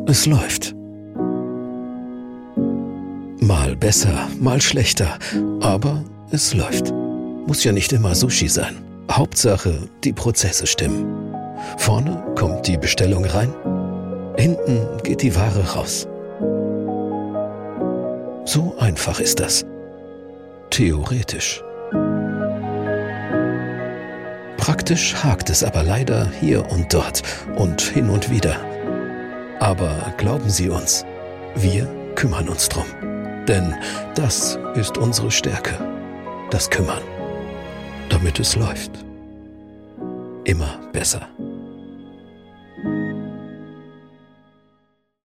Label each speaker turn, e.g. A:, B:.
A: Es läuft. Mal besser, mal schlechter, aber es läuft. Muss ja nicht immer Sushi sein. Hauptsache, die Prozesse stimmen. Vorne kommt die Bestellung rein, hinten geht die Ware raus. So einfach ist das. Theoretisch. Praktisch hakt es aber leider hier und dort und hin und wieder. Aber glauben Sie uns, wir kümmern uns drum. Denn das ist unsere Stärke, das Kümmern, damit es läuft. Immer besser.